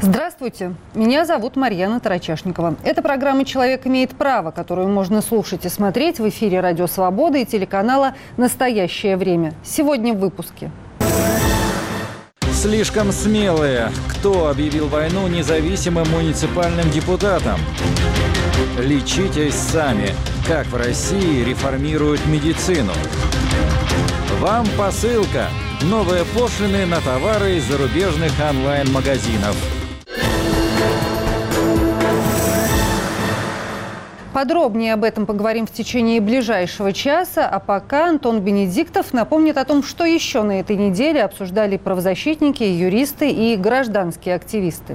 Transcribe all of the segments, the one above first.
Здравствуйте, меня зовут Марьяна Тарачашникова. Это программа «Человек имеет право», которую можно слушать и смотреть в эфире «Радио Свобода» и телеканала «Настоящее время». Сегодня в выпуске. Слишком смелые. Кто объявил войну независимым муниципальным депутатам? Лечитесь сами. Как в России реформируют медицину? Вам посылка. Новые пошлины на товары из зарубежных онлайн-магазинов. Подробнее об этом поговорим в течение ближайшего часа. А пока Антон Бенедиктов напомнит о том, что еще на этой неделе обсуждали правозащитники, юристы и гражданские активисты.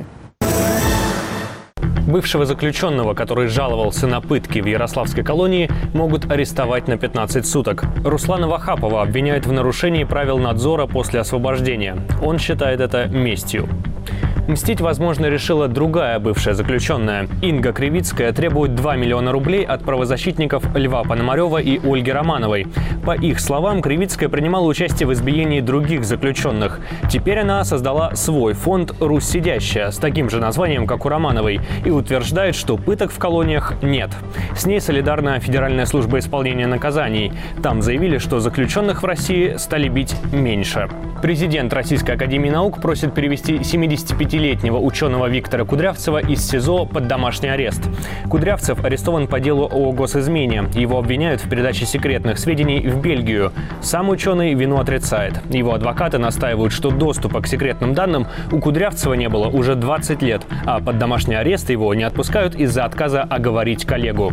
Бывшего заключенного, который жаловался на пытки в Ярославской колонии, могут арестовать на 15 суток. Руслана Вахапова обвиняют в нарушении правил надзора после освобождения. Он считает это местью. Мстить, возможно, решила другая бывшая заключенная. Инга Кривицкая требует 2 миллиона рублей от правозащитников Льва Пономарева и Ольги Романовой. По их словам, Кривицкая принимала участие в избиении других заключенных. Теперь она создала свой фонд «Русь сидящая» с таким же названием, как у Романовой, и утверждает, что пыток в колониях нет. С ней солидарна Федеральная служба исполнения наказаний. Там заявили, что заключенных в России стали бить меньше. Президент Российской академии наук просит перевести 75-летнего ученого Виктора Кудрявцева из СИЗО под домашний арест. Кудрявцев арестован по делу о госизмене. Его обвиняют в передаче секретных сведений в Бельгию. Сам ученый вину отрицает. Его адвокаты настаивают, что доступа к секретным данным у Кудрявцева не было уже 20 лет, а под домашний арест его не отпускают из-за отказа оговорить коллегу.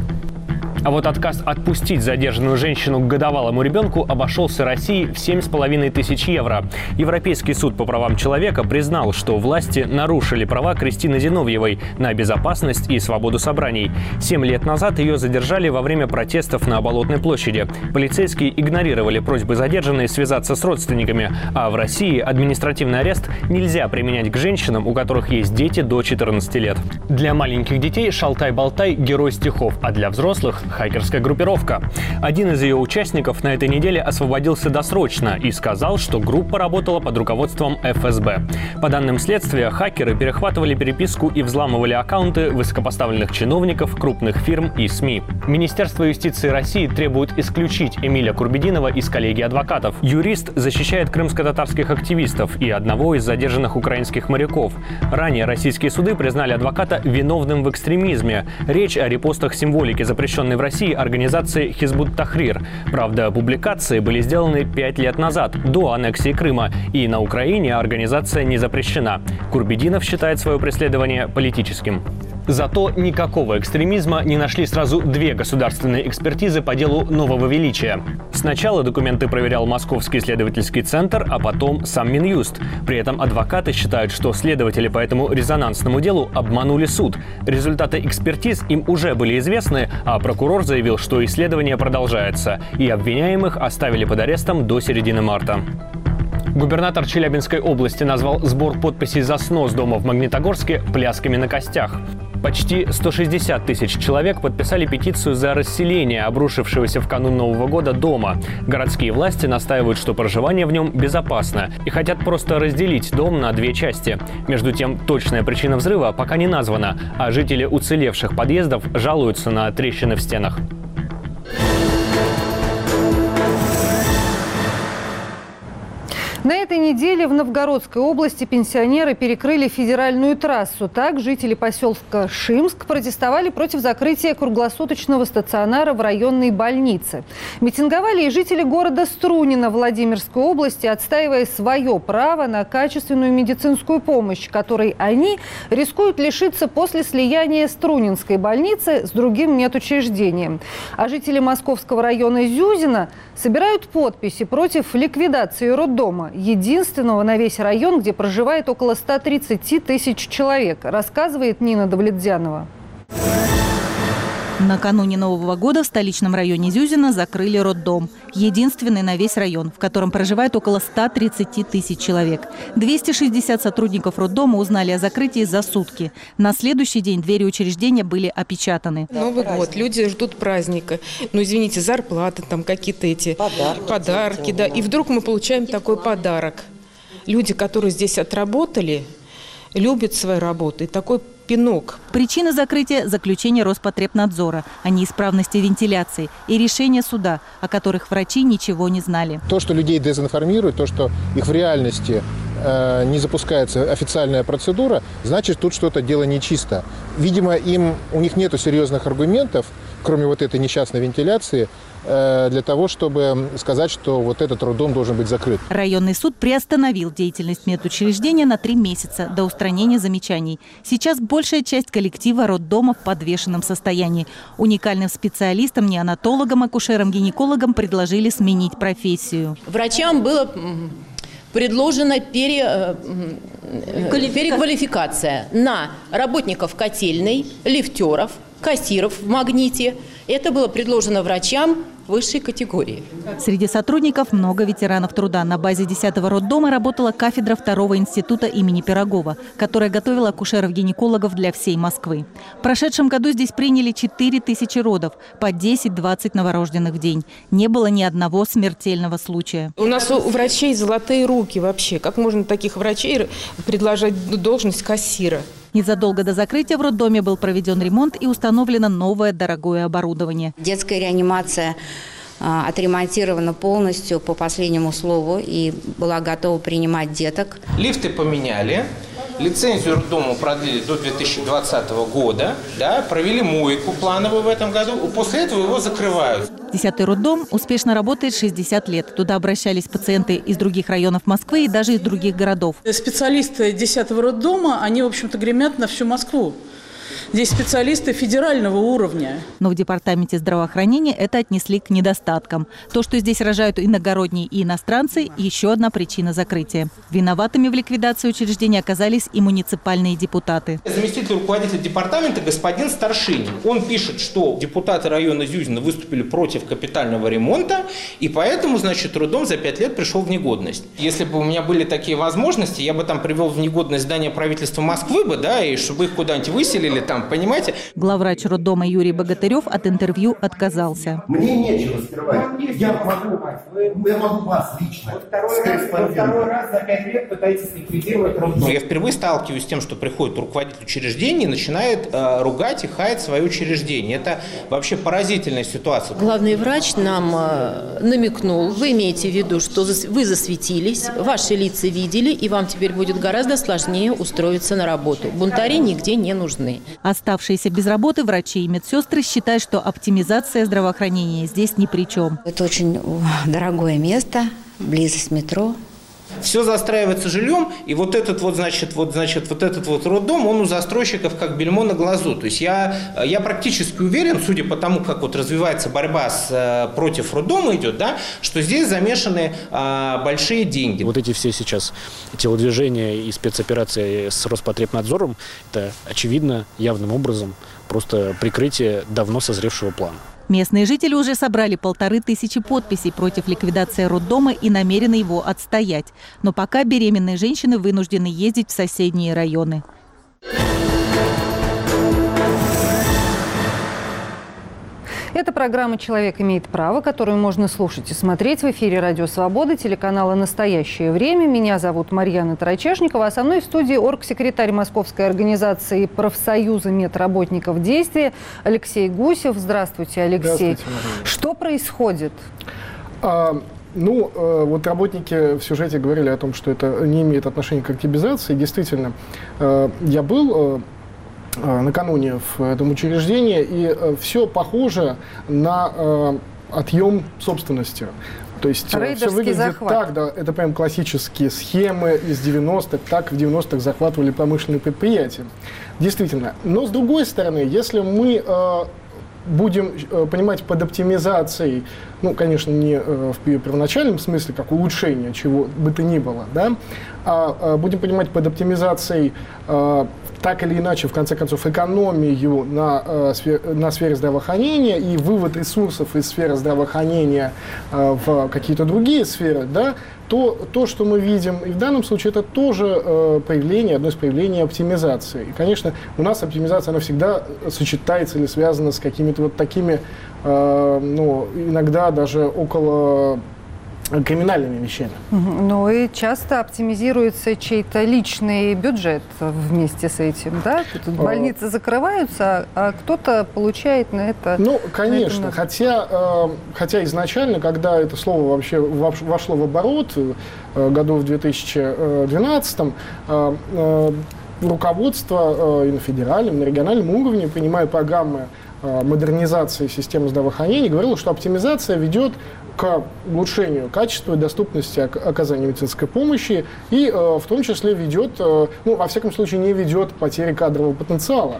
А вот отказ отпустить задержанную женщину к годовалому ребенку обошелся России в 7,5 тысяч евро. Европейский суд по правам человека признал, что власти нарушили права Кристины Зиновьевой на безопасность и свободу собраний. 7 лет назад ее задержали во время протестов на Болотной площади. Полицейские игнорировали просьбы задержанной связаться с родственниками, а в России административный арест нельзя применять к женщинам, у которых есть дети до 14 лет. Для маленьких детей Шалтай-Болтай – герой стихов, а для взрослых – хакерская группировка. Один из ее участников на этой неделе освободился досрочно и сказал, что группа работала под руководством ФСБ. По данным следствия, хакеры перехватывали переписку и взламывали аккаунты высокопоставленных чиновников, крупных фирм и СМИ. Министерство юстиции России требует исключить Эмиля Курбединова из коллегии адвокатов. Юрист защищает крымско-татарских активистов и одного из задержанных украинских моряков. Ранее российские суды признали адвоката виновным в экстремизме. Речь о репостах символики, запрещенной в России организации Хизбут Тахрир. Правда, публикации были сделаны 5 лет назад, до аннексии Крыма, и на Украине организация не запрещена. Курбединов считает свое преследование политическим. Зато никакого экстремизма не нашли сразу 2 государственные экспертизы по делу нового величия. Сначала документы проверял Московский исследовательский центр, а потом сам Минюст. При этом адвокаты считают, что следователи по этому резонансному делу обманули суд. Результаты экспертиз им уже были известны, а прокурор заявил, что исследование продолжается, и обвиняемых оставили под арестом до середины марта. Губернатор Челябинской области назвал сбор подписей за снос дома в Магнитогорске «плясками на костях». Почти 160 тысяч человек подписали петицию за расселение обрушившегося в канун Нового года дома. Городские власти настаивают, что проживание в нем безопасно, и хотят просто разделить дом на 2 части. Между тем, точная причина взрыва пока не названа, а жители уцелевших подъездов жалуются на трещины в стенах. На этой неделе в Новгородской области пенсионеры перекрыли федеральную трассу. Так, жители поселка Шимск протестовали против закрытия круглосуточного стационара в районной больнице. Митинговали и жители города Струнино Владимирской области, отстаивая свое право на качественную медицинскую помощь, которой они рискуют лишиться после слияния Струнинской больницы с другим медучреждением. А жители Московского района Зюзино собирают подписи против ликвидации роддома, единственного на весь район, где проживает около 130 тысяч человек, рассказывает Нина Давлетдянова. Накануне Нового года в столичном районе Зюзино закрыли роддом. Единственный на весь район, в котором проживает около 130 тысяч человек. 260 сотрудников роддома узнали о закрытии за сутки. На следующий день двери учреждения были опечатаны. Новый год, люди ждут праздника. Ну, извините, зарплаты, там какие-то эти подарки, да. И вдруг мы получаем такой подарок. Люди, которые здесь отработали, любят свою работу. И такой пинок. Причина закрытия – заключение Роспотребнадзора о неисправности вентиляции и решение суда, о которых врачи ничего не знали. То, что людей дезинформируют, то, что их в реальности не запускается официальная процедура, значит, тут что-то дело нечисто. Видимо, у них нет серьезных аргументов, кроме вот этой несчастной вентиляции, для того, чтобы сказать, что вот этот роддом должен быть закрыт. Районный суд приостановил деятельность медучреждения на 3 месяца до устранения замечаний. Сейчас большая часть коллектива роддома в подвешенном состоянии. Уникальным специалистам, неонатологам, акушерам-гинекологам предложили сменить профессию. Врачам было предложена переквалификация на работников котельной, лифтеров, кассиров в «Магните». Это было предложено врачам высшей категории. Среди сотрудников много ветеранов труда. На базе 10-го роддома работала кафедра 2-го института имени Пирогова, которая готовила акушеров-гинекологов для всей Москвы. В прошедшем году здесь приняли 4000 родов, по 10-20 новорожденных в день. Не было ни одного смертельного случая. У нас у врачей золотые руки вообще. Как можно таких врачей предложить должность кассира? Незадолго до закрытия в роддоме был проведен ремонт и установлено новое дорогое оборудование. Детская реанимация отремонтирована полностью по последнему слову и была готова принимать деток. Лифты поменяли, лицензию роддому продлили до 2020 года, да, провели мойку плановую в этом году, после этого его закрывают. 10-й роддом успешно работает 60 лет. Туда обращались пациенты из других районов Москвы и даже из других городов. Специалисты 10-го роддома, они, в общем-то, гремят на всю Москву. Здесь специалисты федерального уровня. Но в департаменте здравоохранения это отнесли к недостаткам. То, что здесь рожают иногородние и иностранцы – еще одна причина закрытия. Виноватыми в ликвидации учреждения оказались и муниципальные депутаты. Заместитель руководителя департамента господин Старшинин. Он пишет, что депутаты района Зюзина выступили против капитального ремонта, и поэтому, значит, роддом за 5 лет пришел в негодность. Если бы у меня были такие возможности, я бы там привел в негодность здание правительства Москвы, да, и чтобы их куда-нибудь выселили там. Понимаете? Главврач роддома Юрий Богатырев от интервью отказался. Мне нечего скрывать. Я могу вас лично. Второй раз за 5 лет пытаетесь ликвидировать роддом. Я впервые сталкиваюсь с тем, что приходит руководитель учреждения и начинает ругать и хаять свое учреждение. Это вообще поразительная ситуация. Главный врач нам намекнул, вы имеете в виду, что вы засветились, ваши лица видели, и вам теперь будет гораздо сложнее устроиться на работу. Бунтари нигде не нужны. Оставшиеся без работы врачи и медсестры считают, что оптимизация здравоохранения здесь ни при чем. Это очень дорогое место, близость метро. Все застраивается жильем, и вот этот роддом, он у застройщиков как бельмо на глазу. То есть я практически уверен, судя по тому, как вот развивается борьба против роддома идет, да, что здесь замешаны большие деньги. Вот эти все сейчас телодвижения и спецоперации с Роспотребнадзором, это очевидно, явным образом, просто прикрытие давно созревшего плана. Местные жители уже собрали 1500 подписей против ликвидации роддома и намерены его отстоять. Но пока беременные женщины вынуждены ездить в соседние районы. Это программа «Человек имеет право», которую можно слушать и смотреть в эфире «Радио Свобода», телеканала «Настоящее время». Меня зовут Марьяна Тарачешникова, а со мной в студии оргсекретарь Московской организации профсоюза медработников «Действие» Алексей Гусев. Здравствуйте, Алексей. Здравствуйте, Марьяна. Что происходит? Вот работники в сюжете говорили о том, что это не имеет отношения к активизации. Действительно, я был накануне в этом учреждении, и все похоже на отъем собственности. То есть все выглядит захват. Так, да, это прям классические схемы из 90-х, так в 90-х захватывали промышленные предприятия. Действительно. Но с другой стороны, если мы будем понимать под оптимизацией, конечно, не в первоначальном смысле, как улучшение чего бы то ни было, да, а будем понимать под оптимизацией так или иначе, в конце концов, экономию на сфере здравоохранения и вывод ресурсов из сферы здравоохранения в какие-то другие сферы, да, то, что мы видим и в данном случае, это тоже одно из проявлений оптимизации. И, конечно, у нас оптимизация, она всегда сочетается или связана с какими-то вот такими, иногда даже около криминальными вещами. Ну и часто оптимизируется чей-то личный бюджет вместе с этим, да? Тут больницы закрываются, а кто-то получает на это... Ну, конечно, хотя изначально, когда это слово вообще вошло в оборот, году в 2012, руководство и на федеральном, и на региональном уровне, принимая программы модернизации системы здравоохранения, говорило, что оптимизация ведет к улучшению качества и доступности оказания медицинской помощи и в том числе ведет, ну, во всяком случае, не ведет к потере кадрового потенциала.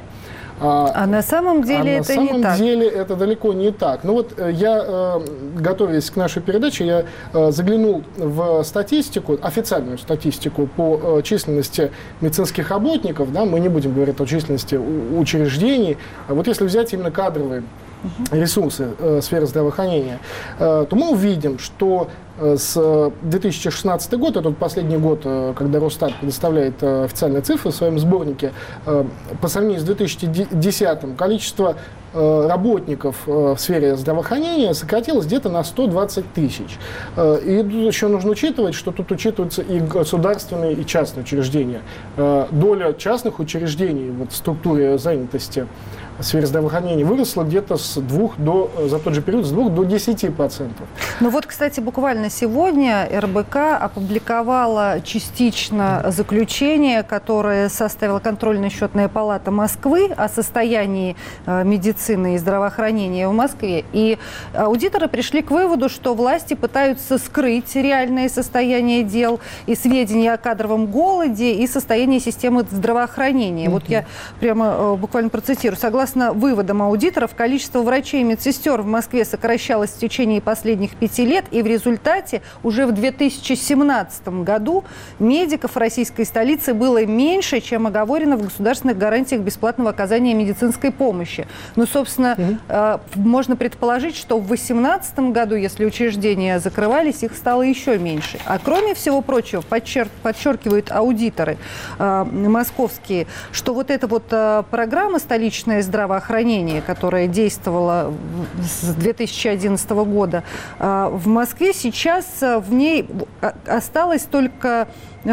А на самом деле это не так. На самом деле это далеко не так. Ну вот я, готовясь к нашей передаче, я заглянул в статистику, официальную статистику по численности медицинских работников, да, мы не будем говорить о численности учреждений. Вот если взять именно кадровые ресурсы сферы здравоохранения, то мы увидим, что с 2016 года, это последний год, когда Росстат предоставляет официальные цифры в своем сборнике, по сравнению с 2010 количество работников в сфере здравоохранения сократилось где-то на 120 тысяч. И тут еще нужно учитывать, что тут учитываются и государственные, и частные учреждения. Доля частных учреждений в структуре занятости в сфере здравоохранения выросла где-то за тот же период с 2 до 10%. Ну вот, кстати, буквально сегодня РБК опубликовала частично заключение, которое составила контрольно-счетная палата Москвы о состоянии медицины и здравоохранения в Москве. И аудиторы пришли к выводу, что власти пытаются скрыть реальное состояние дел и сведения о кадровом голоде и состоянии системы здравоохранения. Вот я прямо буквально процитирую. Согласно выводам аудиторов, количество врачей и медсестер в Москве сокращалось в течение последних 5 лет, и в результате уже в 2017 году медиков в российской столице было меньше, чем оговорено в государственных гарантиях бесплатного оказания медицинской помощи. Ну, собственно, можно предположить, что в 2018 году, если учреждения закрывались, их стало еще меньше. А кроме всего прочего, подчеркивают аудиторы московские, что вот эта вот программа «Столичное здравоохранение», которая действовала с 2011 года, в Москве сейчас в ней осталось только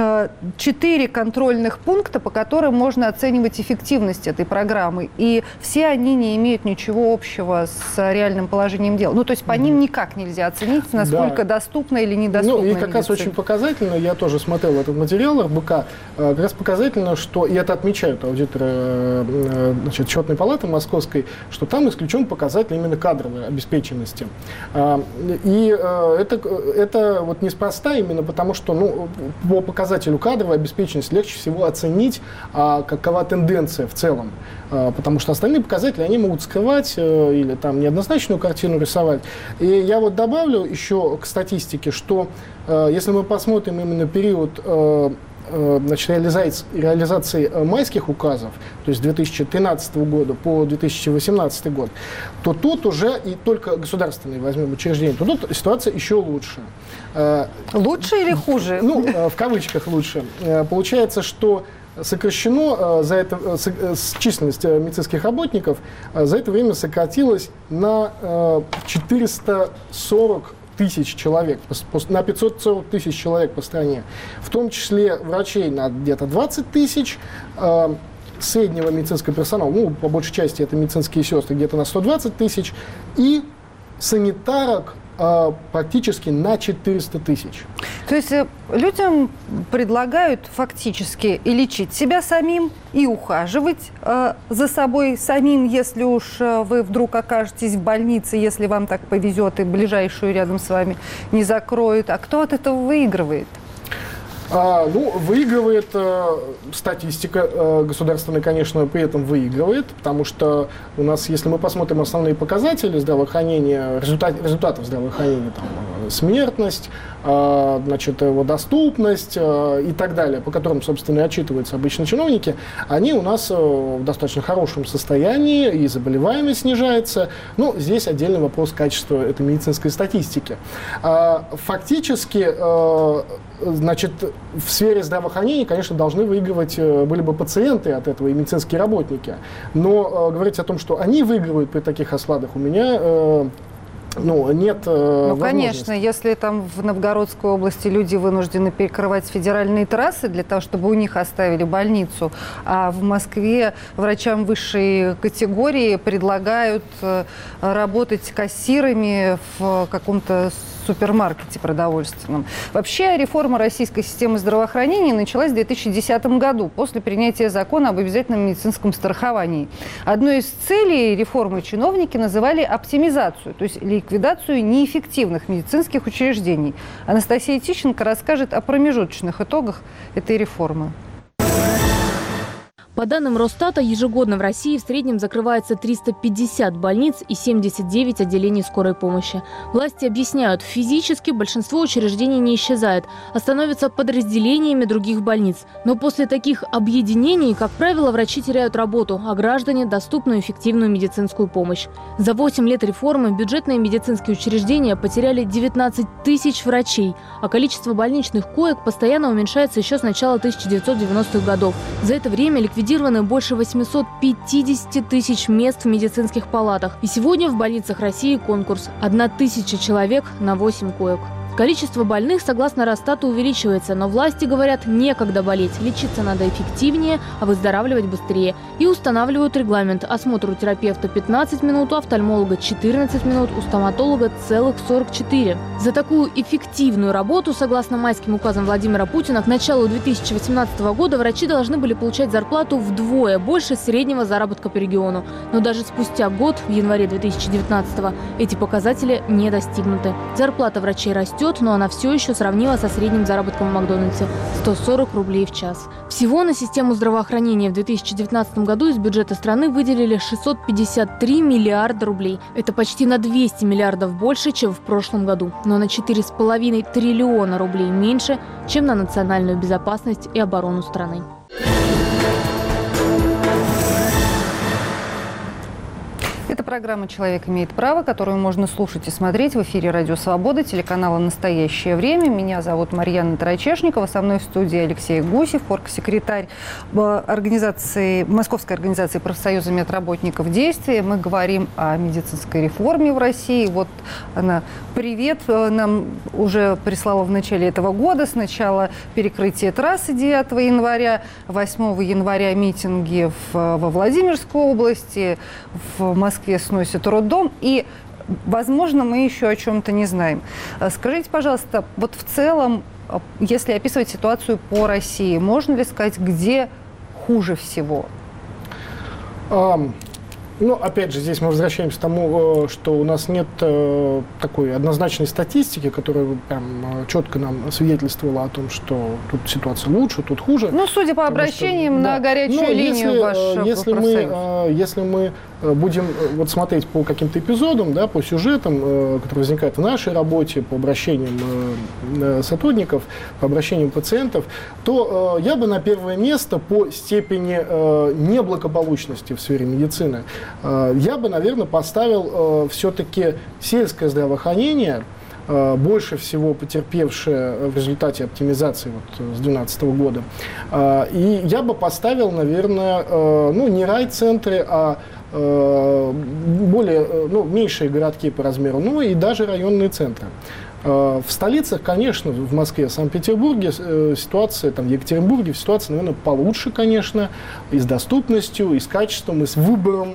4 контрольных пункта, по которым можно оценивать эффективность этой программы. И все они не имеют ничего общего с реальным положением дел. Ну, то есть по ним никак нельзя оценить, насколько доступна или недоступна медицина. Ну, и как раз очень показательно, я тоже смотрел этот материал РБК, как раз показательно, что, и это отмечают аудиторы счетной палаты московской, что там исключен показатель именно кадровой обеспеченности. И это вот неспроста именно потому, что по показателю кадровой обеспеченности легче всего оценить, какова тенденция в целом. Потому что остальные показатели, они могут скрывать или там неоднозначную картину рисовать. И я вот добавлю еще к статистике, что если мы посмотрим именно период реализации майских указов, то есть 2013 года по 2018 год, то тут уже, и только государственные возьмем учреждения, то тут ситуация еще лучше. Лучше или хуже? Ну, в кавычках лучше. Получается, что сокращено численность медицинских работников за это время сократилась на 440 тысяч человек, на 540 тысяч человек по стране. В том числе врачей на где-то 20 тысяч, среднего медицинского персонала, ну, по большей части это медицинские сестры, где-то на 120 тысяч, и санитарок практически на 400 тысяч. То есть людям предлагают фактически и лечить себя самим, и ухаживать за собой самим, если уж вы вдруг окажетесь в больнице, если вам так повезет и ближайшую рядом с вами не закроют. А кто от этого выигрывает? Выигрывает статистика государственная, конечно, при этом выигрывает, потому что у нас, если мы посмотрим основные показатели здравоохранения, результатов здравоохранения, там, смертность, его доступность и так далее, по которым, собственно, и отчитываются обычно чиновники, они у нас в достаточно хорошем состоянии, и заболеваемость снижается. Ну, здесь отдельный вопрос качества этой медицинской статистики. Фактически, в сфере здравоохранения, конечно, должны выигрывать были бы пациенты от этого и медицинские работники. Но говорить о том, что они выигрывают при таких раскладах, у меня нет конечно, если там в Новгородской области люди вынуждены перекрывать федеральные трассы для того, чтобы у них оставили больницу, а в Москве врачам высшей категории предлагают работать кассирами в каком-то супермаркете продовольственном. Вообще реформа российской системы здравоохранения началась в 2010 году после принятия закона об обязательном медицинском страховании. Одной из целей реформы чиновники называли оптимизацию, то есть ликвидацию неэффективных медицинских учреждений. Анастасия Тищенко расскажет о промежуточных итогах этой реформы. По данным Росстата, ежегодно в России в среднем закрывается 350 больниц и 79 отделений скорой помощи. Власти объясняют, физически большинство учреждений не исчезает, а становятся подразделениями других больниц. Но после таких объединений, как правило, врачи теряют работу, а граждане – доступную эффективную медицинскую помощь. За 8 лет реформы бюджетные медицинские учреждения потеряли 19 тысяч врачей, а количество больничных коек постоянно уменьшается еще с начала 1990-х годов. За это время ликвидированы больше 850 тысяч мест в медицинских палатах. И сегодня в больницах России конкурс – 1000 человек на 8 коек. Количество больных, согласно Росстату, увеличивается, но власти говорят, некогда болеть, лечиться надо эффективнее, а выздоравливать быстрее. И устанавливают регламент: осмотр у терапевта 15 минут, у офтальмолога 14 минут, у стоматолога целых 44. За такую эффективную работу, согласно майским указам Владимира Путина, к началу 2018 года врачи должны были получать зарплату вдвое больше среднего заработка по региону. Но даже спустя год, в январе 2019, эти показатели не достигнуты. Зарплата врачей растет, но она все еще сравнима со средним заработком в Макдональдсе – 140 рублей в час. Всего на систему здравоохранения в 2019 году из бюджета страны выделили 653 миллиарда рублей. Это почти на 200 миллиардов больше, чем в прошлом году, но на 4,5 триллиона рублей меньше, чем на национальную безопасность и оборону страны. Это программа «Человек имеет право», которую можно слушать и смотреть в эфире «Радио Свобода», телеканала «Настоящее время». Меня зовут Марьяна Тарачешникова. Со мной в студии Алексей Гусев, оргсекретарь Московской организации профсоюза медработников «Действие». Мы говорим о медицинской реформе в России. Вот она, привет, нам уже прислала в начале этого года. Сначала перекрытие трассы 9 января, 8 января митинги во Владимирской области, в Москве сносит роддом, и, возможно, мы еще о чем-то не знаем. Скажите, пожалуйста, вот в целом, если описывать ситуацию по России, можно ли сказать, где хуже всего? Опять же, здесь мы возвращаемся к тому, что у нас нет такой однозначной статистики, которая прям четко нам свидетельствовала о том, что тут ситуация лучше, тут хуже. Судя по обращениям на горячую линию вашего профсоюза. Если мы будем смотреть по каким-то эпизодам, по сюжетам, которые возникают в нашей работе, по обращениям сотрудников, по обращениям пациентов, то я бы на первое место по степени неблагополучности в сфере медицины я бы, наверное, поставил все-таки сельское здравоохранение, больше всего потерпевшее в результате оптимизации с 2012 года. И я бы поставил, наверное, не райцентры, а меньшие городки по размеру, и даже районные центры. В столицах, конечно, в Москве, в Санкт-Петербурге ситуация, в Екатеринбурге ситуация, наверное, получше, конечно, и с доступностью, и с качеством, и с выбором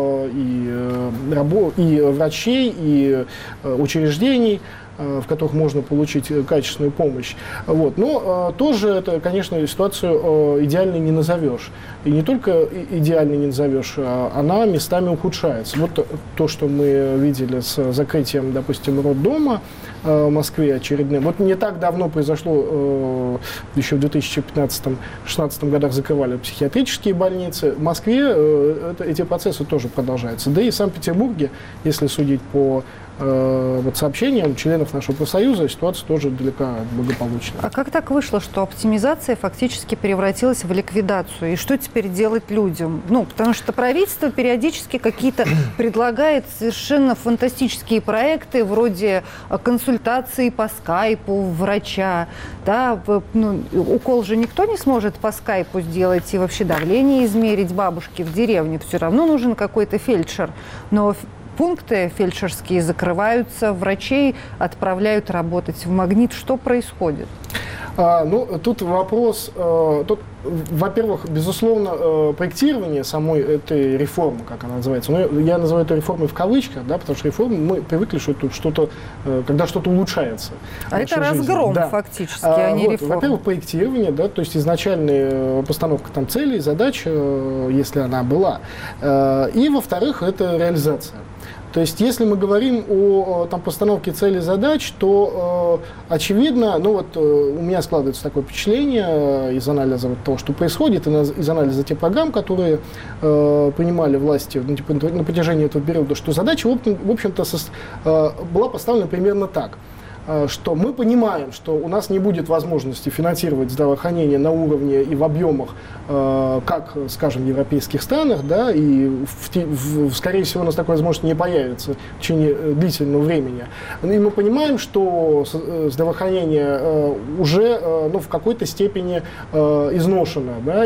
и врачей, и учреждений, в которых можно получить качественную помощь. Но тоже это, конечно, ситуацию идеальной не назовешь. И не только идеальной не назовешь, она местами ухудшается. Вот то, что мы видели с закрытием, допустим, роддома в Москве очередным. Не так давно произошло, еще в 2015-2016 годах закрывали психиатрические больницы. В Москве эти процессы тоже продолжаются. Да и в Санкт-Петербурге, если судить по сообщениям членов нашего профсоюза, ситуация тоже далека от благополучной. А как так вышло, что оптимизация фактически превратилась в ликвидацию? И что теперь делать людям? Потому что правительство периодически какие-то предлагает совершенно фантастические проекты, вроде консультации по скайпу врача. Укол же никто не сможет по скайпу сделать, и вообще давление измерить бабушке в деревне. Все равно нужен какой-то фельдшер. Но пункты фельдшерские закрываются, врачей отправляют работать в «Магнит». Что происходит? Тут вопрос, во-первых, безусловно, проектирование самой этой реформы, как она называется, я называю это реформой в кавычках, да, потому что реформа, мы привыкли, что это что-то, когда что-то улучшается. А это разгром, да. Фактически, а не реформа. Во-первых, проектирование, да, то есть изначальная постановка там целей, задач, если она была, и, во-вторых, это реализация. То есть, если мы говорим о постановке целей и задач, то, очевидно, у меня складывается такое впечатление из анализа того, что происходит, из анализа тех программ, которые принимали власти на протяжении этого периода, что задача, в общем-то, была поставлена примерно так, что мы понимаем, что у нас не будет возможности финансировать здравоохранение на уровне и в объемах, как, скажем, в европейских странах, да, и, скорее всего, у нас такой возможности не появится в течение длительного времени. И мы понимаем, что здравоохранение уже в какой-то степени изношено, да,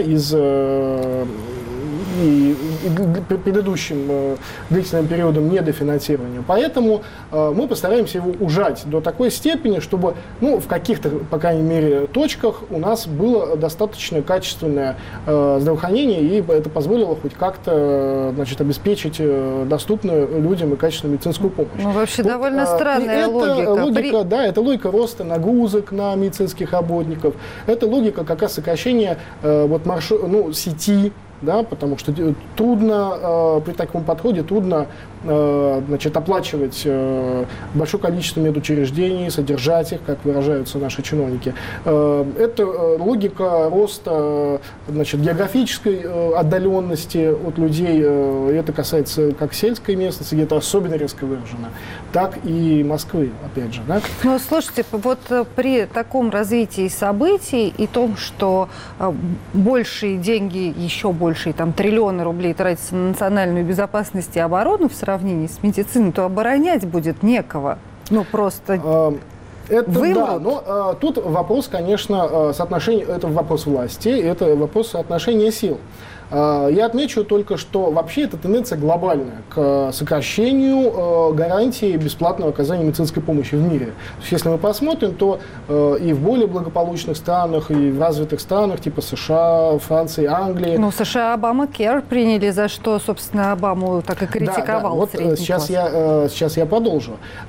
и предыдущим длительным периодом недофинансирования. Поэтому мы постараемся его ужать до такой степени, чтобы в каких-то, по крайней мере, точках у нас было достаточно качественное здравоохранение, и это позволило хоть как-то обеспечить доступную людям и качественную медицинскую помощь. Вообще довольно странная логика. Да, это логика роста нагрузок на медицинских работников. Это логика как раз сокращения сети, да, потому что трудно при таком подходе оплачивать большое количество медучреждений, содержать их, как выражаются наши чиновники. Это логика роста географической отдаленности от людей. Это касается как сельской местности, где это особенно резко выражено, так и Москвы, опять же. Да? Но слушайте, вот при таком развитии событий и том, что большие деньги, еще большие, триллионы рублей тратятся на национальную безопасность и оборону в сравнении с медициной, то оборонять будет некого. Просто вымрут. Да, но тут вопрос, конечно, соотношения, это вопрос власти, это вопрос соотношения сил. Я отмечу только, что вообще эта тенденция глобальная к сокращению гарантии бесплатного оказания медицинской помощи в мире. То есть, если мы посмотрим, то и в более благополучных странах, и в развитых странах, типа США, Франции, Англии. США Обама-Кер приняли, за что, собственно, Обаму так и критиковал. Вот сейчас я продолжу.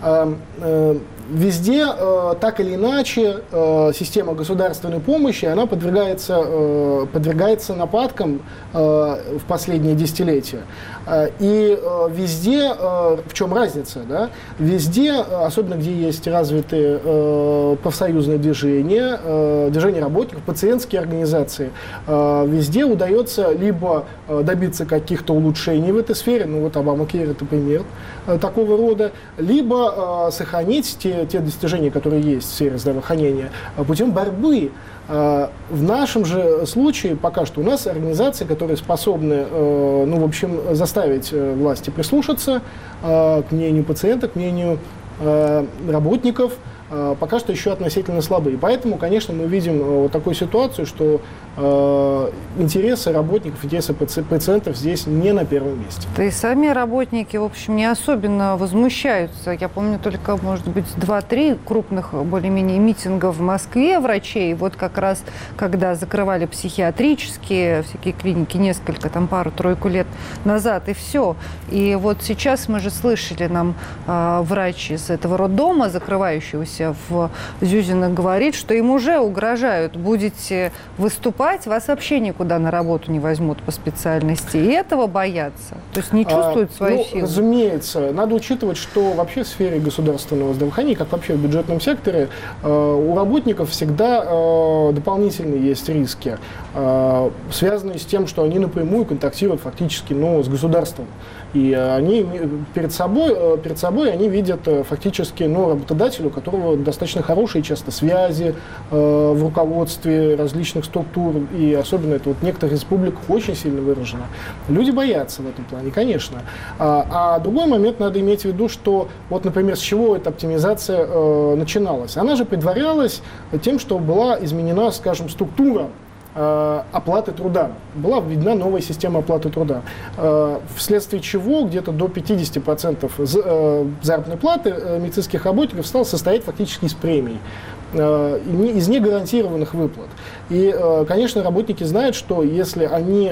Везде, так или иначе, система государственной помощи, она подвергается нападкам в последние десятилетия. И везде, в чем разница, да? Везде, особенно где есть развитые профсоюзные движения, движения работников, пациентские организации, везде удается либо добиться каких-то улучшений в этой сфере, Обама-Кер это пример такого рода, либо сохранить те достижения, которые есть в сфере здравоохранения, путем борьбы. В нашем же случае пока что у нас организации, которые способны, заставить власти прислушаться к мнению пациентов, к мнению работников, пока что еще относительно слабы. И поэтому, конечно, мы видим такую ситуацию, что интересы работников, интересы пациентов здесь не на первом месте. Да и сами работники, в общем, не особенно возмущаются. Я помню только, может быть, 2-3 крупных более-менее митинга в Москве врачей. Вот как раз, когда закрывали психиатрические всякие клиники несколько, пару-тройку лет назад, и все. И вот сейчас мы же слышали, нам врач из этого роддома, закрывающегося в Зюзино, говорит, что им уже угрожают: будете выступать, вас вообще никуда на работу не возьмут по специальности. И этого боятся. То есть не чувствуют свою силу. Разумеется. Надо учитывать, что вообще в сфере государственного здравоохранения, как вообще в бюджетном секторе, у работников всегда дополнительные есть риски, связанные с тем, что они напрямую контактируют фактически с государством. И они перед собой они видят фактически работодателя, у которого достаточно хорошие часто связи в руководстве различных структур, и особенно это в некоторых республиках очень сильно выражено. Люди боятся в этом плане, конечно. А другой момент надо иметь в виду, что например, с чего эта оптимизация начиналась. Она же предварялась тем, что была изменена, скажем, структура оплаты труда. Была введена новая система оплаты труда, вследствие чего где-то до 50% заработной платы медицинских работников стал состоять фактически из премий, из негарантированных выплат. И, конечно, работники знают, что если они,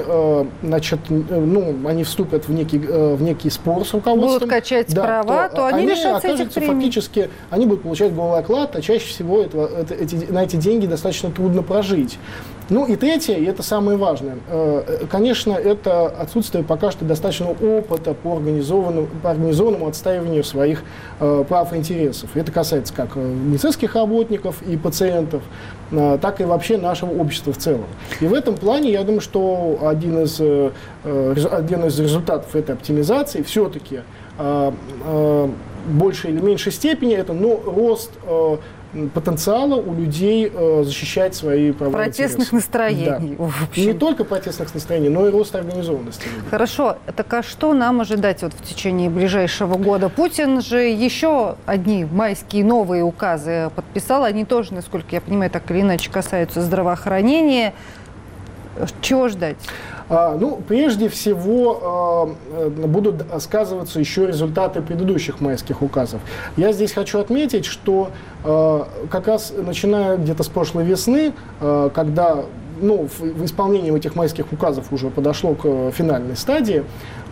они вступят в некий спор с руководством, будут качать права, то они лишатся этих премий. Фактически, они будут получать голый оклад, а чаще всего на эти деньги достаточно трудно прожить. Ну и третье, и это самое важное, конечно, это отсутствие пока что достаточного опыта по организованному отстаиванию своих прав и интересов. Это касается как медицинских работников и пациентов, так и вообще нашего общества в целом. И в этом плане, я думаю, что один из результатов этой оптимизации все-таки в большей или меньшей степени это рост потенциала у людей защищать свои права. Протестных настроений. Да. И не только протестных настроений, но и рост организованности. Хорошо. Так а что нам ожидать в течение ближайшего года? Путин же еще одни майские новые указы подписал. Они тоже, насколько я понимаю, так или иначе касаются здравоохранения. Чего ждать? Прежде всего будут сказываться еще результаты предыдущих майских указов. Я здесь хочу отметить, что как раз начиная где-то с прошлой весны, когда в исполнении этих майских указов уже подошло к финальной стадии,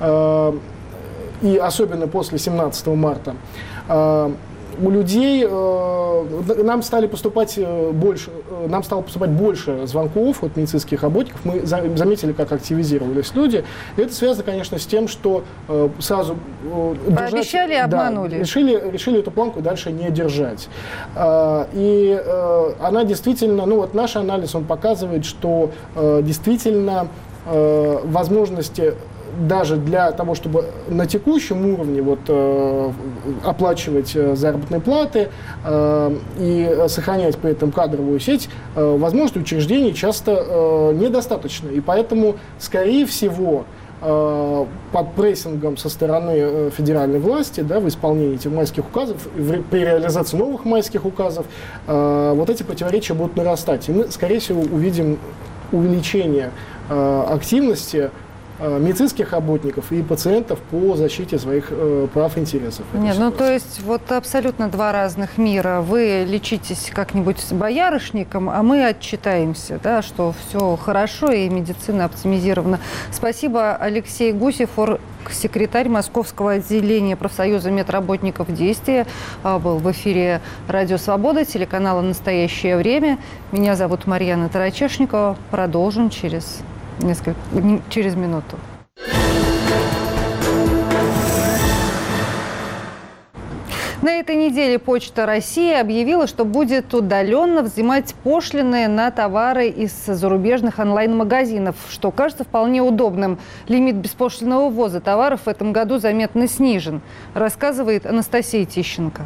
и особенно после 17 марта, у людей нам стало поступать больше звонков от медицинских работников. Мы заметили, как активизировались люди. И это связано, конечно, с тем, что сразу пообещали и обманули. Решили эту планку дальше не держать. И она действительно, наш анализ, он показывает, что действительно возможности даже для того, чтобы на текущем уровне оплачивать заработные платы и сохранять при этом кадровую сеть, возможности учреждений часто недостаточно. И поэтому, скорее всего, под прессингом со стороны федеральной власти, в исполнении этих майских указов, при реализации новых майских указов, эти противоречия будут нарастать. И мы, скорее всего, увидим увеличение активности медицинских работников и пациентов по защите своих прав и интересов. То есть абсолютно два разных мира. Вы лечитесь как-нибудь с боярышником, а мы отчитаемся, что все хорошо и медицина оптимизирована. Спасибо. Алексей Гусев, секретарь Московского отделения профсоюза медработников «Действие», был в эфире «Радио Свобода», телеканала «Настоящее время». Меня зовут Марьяна Тарачешникова. Продолжим через минуту. На этой неделе Почта России объявила, что будет удаленно взимать пошлины на товары из зарубежных онлайн-магазинов, что кажется вполне удобным. Лимит беспошлинного ввоза товаров в этом году заметно снижен, рассказывает Анастасия Тищенко.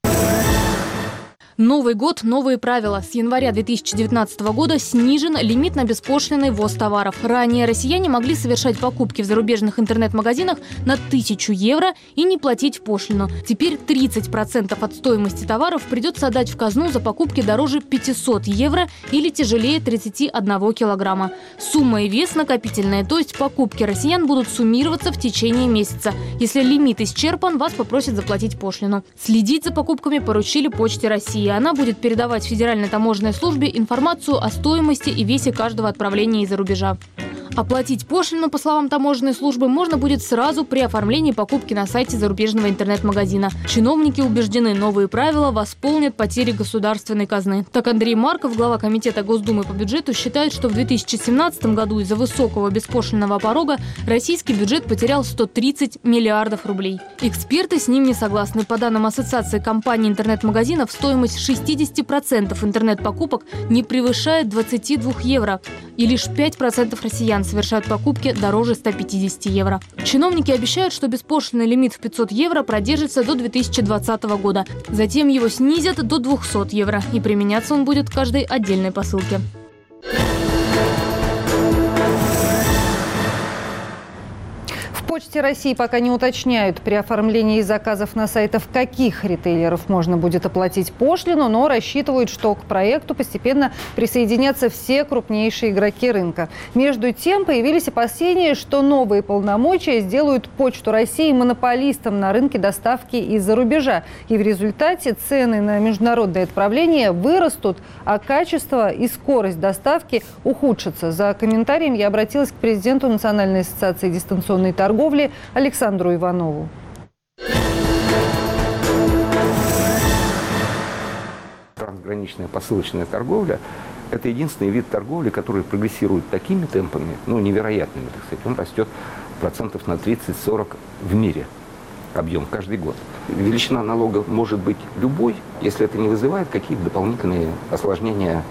Новый год – новые правила. С января 2019 года снижен лимит на беспошлинный ввоз товаров. Ранее россияне могли совершать покупки в зарубежных интернет-магазинах на 1000 евро и не платить пошлину. Теперь 30% от стоимости товаров придется отдать в казну за покупки дороже 500 евро или тяжелее 31 килограмма. Сумма и вес накопительные, то есть покупки россиян будут суммироваться в течение месяца. Если лимит исчерпан, вас попросят заплатить пошлину. Следить за покупками поручили Почте России. Она будет передавать Федеральной таможенной службе информацию о стоимости и весе каждого отправления из-за рубежа. Оплатить пошлину, по словам таможенной службы, можно будет сразу при оформлении покупки на сайте зарубежного интернет-магазина. Чиновники убеждены, новые правила восполнят потери государственной казны. Так Андрей Марков, глава комитета Госдумы по бюджету, считает, что в 2017 году из-за высокого беспошлинного порога российский бюджет потерял 130 миллиардов рублей. Эксперты с ним не согласны. По данным Ассоциации компаний интернет-магазинов, стоимость 60% интернет-покупок не превышает 22 евро. И лишь 5% россиян совершают покупки дороже 150 евро. Чиновники обещают, что беспошлинный лимит в 500 евро продержится до 2020 года. Затем его снизят до 200 евро. И применяться он будет к каждой отдельной посылке. В Почте России пока не уточняют при оформлении заказов на сайтах, каких ритейлеров можно будет оплатить пошлину, но рассчитывают, что к проекту постепенно присоединятся все крупнейшие игроки рынка. Между тем, появились опасения, что новые полномочия сделают Почту России монополистом на рынке доставки из-за рубежа. И в результате цены на международные отправления вырастут, а качество и скорость доставки ухудшатся. За комментарием я обратилась к президенту Национальной ассоциации дистанционной торговли Александру Иванову. Трансграничная посылочная торговля – это единственный вид торговли, который прогрессирует такими темпами, невероятными, так сказать. Он растет процентов на 30-40 в мире, объем каждый год. Величина налога может быть любой, если это не вызывает какие-то дополнительные осложнения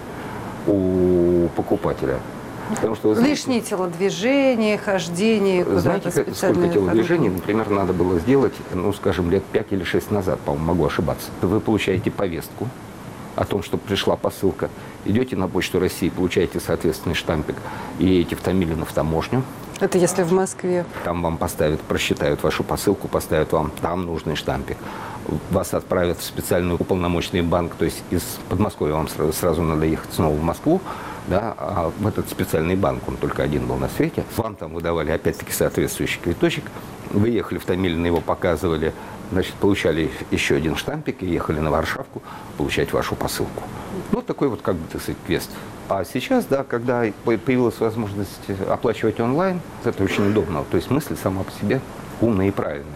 у покупателя. Потому что, знаете, лишние телодвижения, хождение куда-то. Знаете, сколько телодвижений, например, надо было сделать, скажем, лет 5 или 6 назад, по-моему, могу ошибаться. Вы получаете повестку о том, что пришла посылка, идете на Почту России, получаете соответственный штампик и едете в Томилино в таможню. Это если в Москве. Там вам просчитают вашу посылку, поставят вам там нужный штампик. Вас отправят в специальный уполномоченный банк, то есть из Подмосковья вам сразу надо ехать снова в Москву, да, а в этот специальный банк, он только один был на свете. Вам там выдавали опять-таки соответствующий квиточек, вы ехали в Томилино, его показывали, значит, получали еще один штампик и ехали на Варшавку получать вашу посылку. Такой так сказать, квест. А сейчас, да, когда появилась возможность оплачивать онлайн, это очень удобно. То есть мысль сама по себе умная и правильная.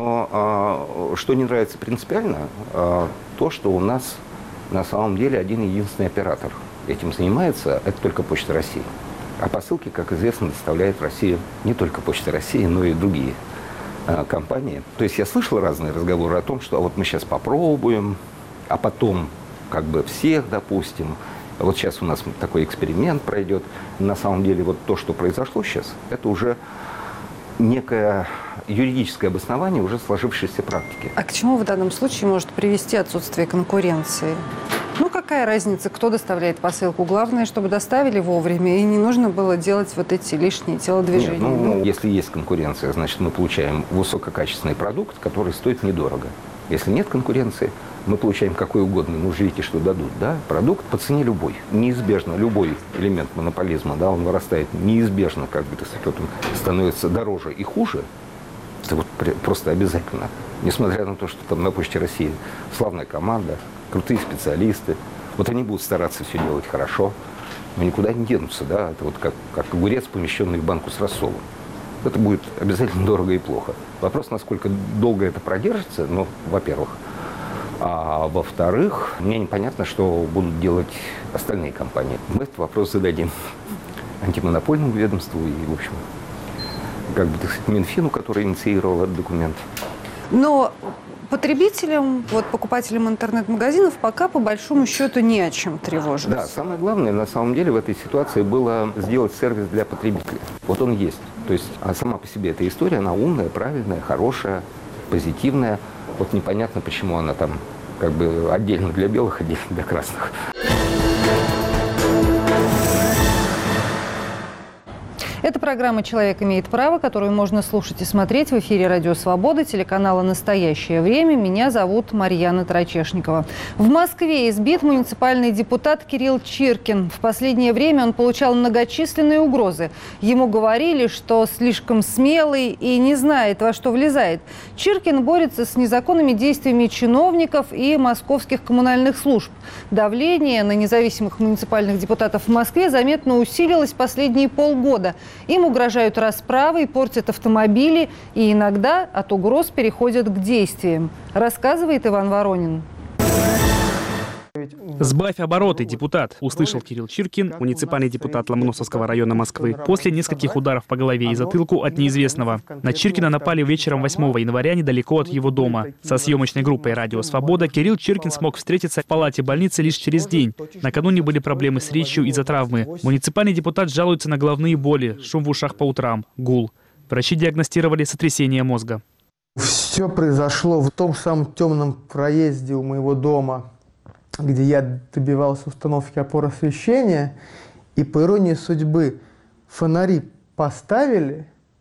Но что не нравится принципиально, то, что у нас на самом деле один единственный оператор этим занимается, это только Почта России. А посылки, как известно, доставляет в Россию не только Почта России, но и другие компании. То есть я слышал разные разговоры о том, что вот мы сейчас попробуем, а потом всех допустим. Вот сейчас у нас такой эксперимент пройдет. На самом деле вот то, что произошло сейчас, это уже некое юридическое обоснование уже сложившейся практики. А к чему в данном случае может привести отсутствие конкуренции? Какая разница, кто доставляет посылку? Главное, чтобы доставили вовремя, и не нужно было делать вот эти лишние телодвижения. Нет, если есть конкуренция, значит, мы получаем высококачественный продукт, который стоит недорого. Если нет конкуренции, мы получаем какой угодно, ждите, что дадут, да, продукт по цене любой. Неизбежно любой элемент монополизма, да, он вырастает неизбежно, так сказать, он становится дороже и хуже. Это просто обязательно. Несмотря на то, что там на Почте России славная команда, крутые специалисты, они будут стараться все делать хорошо, но никуда не денутся, да, это как огурец, помещенный в банку с рассолом. Это будет обязательно дорого и плохо. Вопрос, насколько долго это продержится, во-первых. А во-вторых, мне непонятно, что будут делать остальные компании. Мы этот вопрос зададим антимонопольному ведомству и, в общем, Минфину, который инициировал этот документ. Но потребителям, покупателям интернет-магазинов пока по большому счету не о чем тревожиться. Да, самое главное на самом деле в этой ситуации было сделать сервис для потребителя. Вот он есть. То есть сама по себе эта история, она умная, правильная, хорошая, позитивная. Непонятно, почему она там отдельно для белых, отдельно для красных. Это программа «Человек имеет право», которую можно слушать и смотреть в эфире «Радио Свобода», телеканала «Настоящее время». Меня зовут Марьяна Трачешникова. В Москве избит муниципальный депутат Кирилл Чиркин. В последнее время он получал многочисленные угрозы. Ему говорили, что слишком смелый и не знает, во что влезает. Чиркин борется с незаконными действиями чиновников и московских коммунальных служб. Давление на независимых муниципальных депутатов в Москве заметно усилилось последние полгода. Им угрожают расправой, портят автомобили и иногда от угроз переходят к действиям. Рассказывает Иван Воронин. «Сбавь обороты, депутат», – услышал Кирилл Чиркин, муниципальный депутат Ломоносовского района Москвы, после нескольких ударов по голове и затылку от неизвестного. На Чиркина напали вечером 8 января недалеко от его дома. Со съемочной группой «Радио Свобода» Кирилл Чиркин смог встретиться в палате больницы лишь через день. Накануне были проблемы с речью из-за травмы. Муниципальный депутат жалуется на головные боли, шум в ушах по утрам, гул. Врачи диагностировали сотрясение мозга. Все произошло в том самом темном проезде у моего дома, где я добивался установки опор освещения, и по иронии судьбы фонари поставили,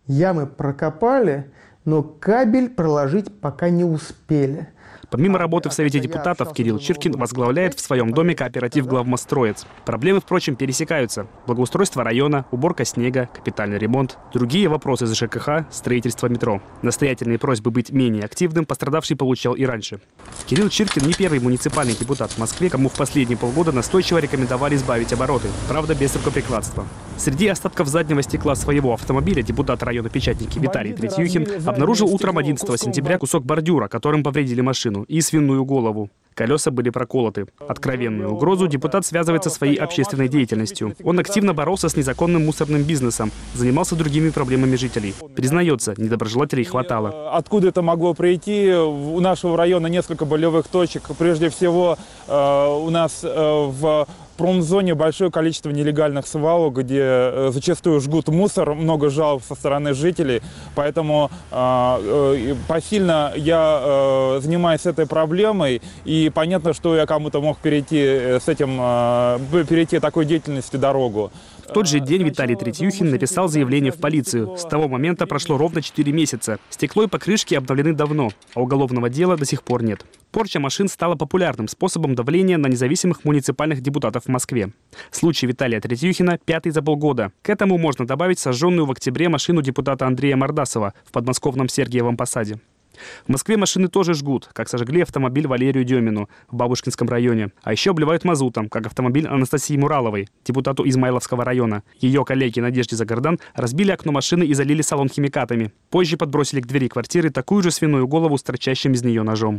Ямы прокопали, но кабель проложить пока не успели. Помимо работы в Совете депутатов, Кирилл Чиркин возглавляет в своем доме кооператив «Главмостроец». Проблемы, впрочем, пересекаются. Благоустройство района, уборка снега, капитальный ремонт. Другие вопросы из ЖКХ, строительство метро. Настоятельные просьбы быть менее активным пострадавший получал и раньше. Кирилл Чиркин не первый муниципальный депутат в Москве, кому в последние полгода настойчиво рекомендовали сбавить обороты. Правда, без рукоприкладства. Среди остатков заднего стекла своего автомобиля депутат района Печатники Виталий Третьюхин обнаружил утром 11 сентября кусок бордюра, которым повредили машину, и свиную голову. Колеса были проколоты. Откровенную угрозу депутат связывает со своей общественной деятельностью. Он активно боролся с незаконным мусорным бизнесом, занимался другими проблемами жителей. Признается, недоброжелателей хватало. Откуда это могло прийти? У нашего района несколько болевых точек. Прежде всего, у нас в промзоне большое количество нелегальных свалок, где зачастую жгут мусор, много жалоб со стороны жителей. Поэтому посильно я занимаюсь этой проблемой. И понятно, что я кому-то мог перейти такой деятельности дорогу. В тот же день Виталий Третьюхин написал заявление в полицию. С того момента прошло ровно 4 месяца. Стекло и покрышки обновлены давно, а уголовного дела до сих пор нет. Порча машин стала популярным способом давления на независимых муниципальных депутатов в Москве. Случай Виталия Третьюхина – 5-й за полгода. К этому можно добавить сожженную в октябре машину депутата Андрея Мордасова в подмосковном Сергиевом Посаде. В Москве машины тоже жгут, как сожгли автомобиль Валерию Демину в Бабушкинском районе. А еще обливают мазутом, как автомобиль Анастасии Мураловой, депутату Измайловского района. Ее коллеге Надежде Загардан разбили окно машины и залили салон химикатами. Позже подбросили к двери квартиры такую же свиную голову с торчащим из нее ножом.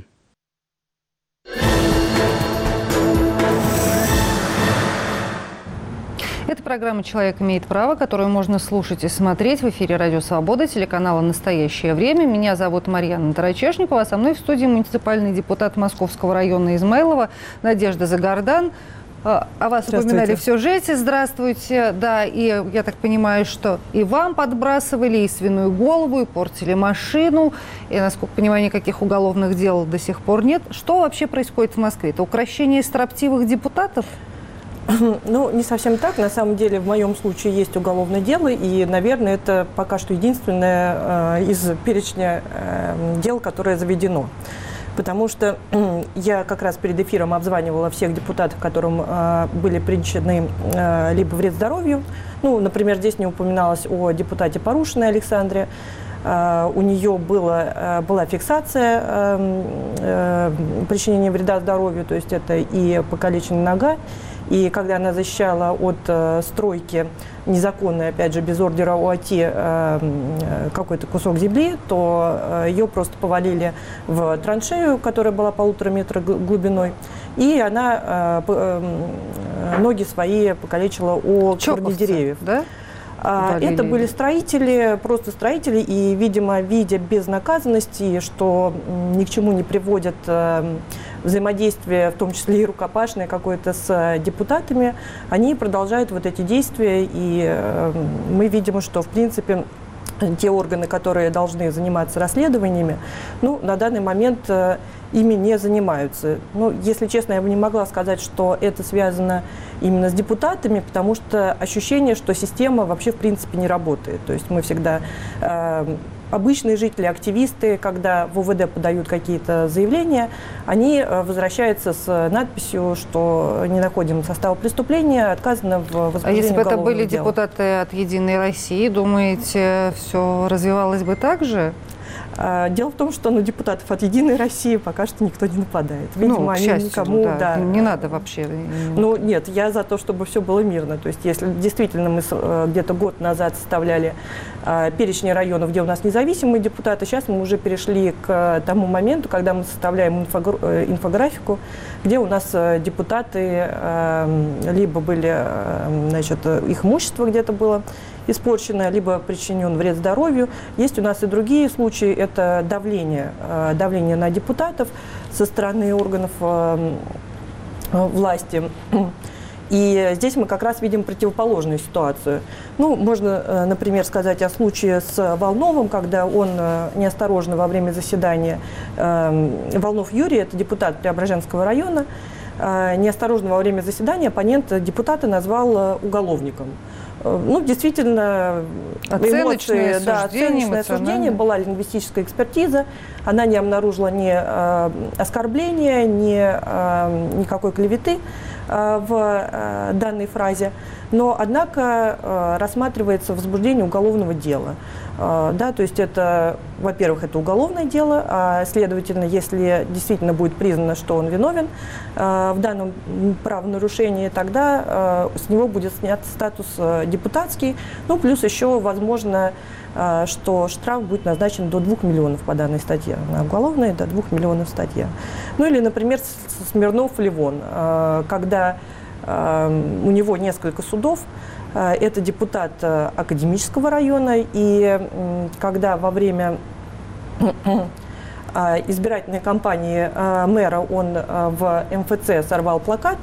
Это программа «Человек имеет право», которую можно слушать и смотреть в эфире «Радио Свобода», телеканала «Настоящее время». Меня зовут Марьяна Тарачешникова, а со мной в студии муниципальный депутат Московского района Измайлова Надежда Загардан. О вас упоминали в сюжете. Здравствуйте. Да, и я так понимаю, что и вам подбрасывали, и свиную голову, и портили машину. И, насколько я понимаю, никаких уголовных дел до сих пор нет. Что вообще происходит в Москве? Это укрощение строптивых депутатов? Ну, не совсем так. На самом деле, в моем случае есть уголовное дело, и, наверное, это пока что единственное из перечня дел, которое заведено. Потому что я как раз перед эфиром обзванивала всех депутатов, которым были причинены либо вред здоровью. Ну, например, здесь не упоминалось о депутате Порушиной Александре. У нее была фиксация причинения вреда здоровью, то есть это и покалеченная нога. И когда она защищала от стройки незаконной, опять же, без ордера ОАТ какой-то кусок земли, то ее просто повалили в траншею, которая была 1,5 метра глубиной, и она ноги свои покалечила о корни деревьев. Да? Это были строители, просто строители, и, видимо, видя безнаказанности, что ни к чему не приводят взаимодействие, в том числе и рукопашное какое-то с депутатами, они продолжают вот эти действия, и мы видим, что, в принципе, те органы, которые должны заниматься расследованиями, ну, на данный момент ими не занимаются. Ну, если честно, я бы не могла сказать, что это связано именно с депутатами, потому что ощущение, что система вообще, в принципе, не работает. То есть мы всегда... Обычные жители, активисты, когда в УВД подают какие-то заявления, они возвращаются с надписью, что не находим состава преступления, отказано в возбуждении уголовного дела. А если бы это были депутаты от «Единой России», думаете, все развивалось бы так же? Дело в том, что на депутатов от «Единой России» пока что никто не нападает. Видимо, к счастью, никому, да, не надо вообще. Ну, нет, я за то, чтобы все было мирно. То есть, если действительно мы где-то год назад составляли перечень районов, где у нас независимые депутаты, сейчас мы уже перешли к тому моменту, когда мы составляем инфографику, где у нас депутаты либо были, значит, их имущество где-то было испорчено, либо причинен вред здоровью. Есть у нас и другие случаи, это давление на депутатов со стороны органов власти. И здесь мы как раз видим противоположную ситуацию. Ну, можно, например, сказать о случае с Волновым, когда он неосторожно во время заседания, Волнов Юрий, это депутат Преображенского района, неосторожно во время заседания оппонент депутата назвал уголовником. Ну, действительно, оценочное суждение, была лингвистическая экспертиза, она не обнаружила ни оскорбления, ни никакой клеветы в данной фразе, но, однако, рассматривается возбуждение уголовного дела. Да, то есть это, во-первых, это уголовное дело, а следовательно, если действительно будет признано, что он виновен в данном правонарушении, тогда с него будет снят статус депутатский, ну, плюс еще, возможно, что штраф будет назначен до 2 миллионов по данной статье. Она уголовная, до 2 миллионов статья. Ну или, например, Смирнов Левон, когда у него несколько судов, это депутат академического района, и когда во время избирательной кампании мэра он в МФЦ сорвал плакат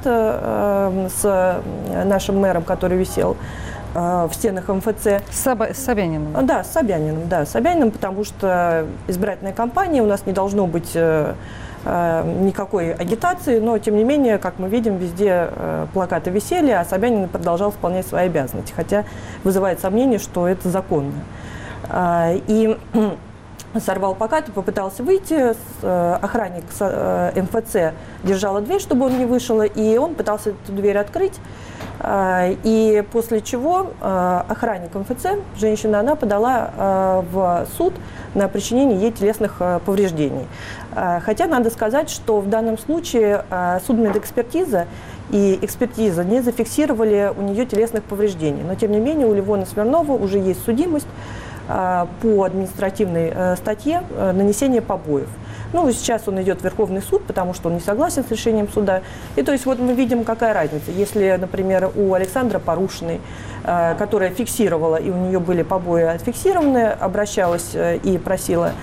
с нашим мэром, который висел в стенах МФЦ. С Собяниным? Да, с Собяниным, потому что избирательная кампания, у нас не должно быть никакой агитации, но, тем не менее, как мы видим, везде плакаты висели, а Собянин продолжал исполнять свои обязанности, хотя вызывает сомнение, что это законно. И сорвал плакат и попытался выйти, охранник МФЦ держала дверь, чтобы он не вышел, и он пытался эту дверь открыть, и после чего охранник МФЦ, женщина, она подала в суд на причинение ей телесных повреждений. Хотя надо сказать, что в данном случае судмедэкспертиза и экспертиза не зафиксировали у нее телесных повреждений. Но, тем не менее, у Левона Смирнова уже есть судимость по административной статье нанесения побоев. Ну, сейчас он идет в Верховный суд, потому что он не согласен с решением суда. И то есть вот мы видим, какая разница. Если, например, у Александра Порушиной, которая фиксировала, и у нее были побои отфиксированы, обращалась и просила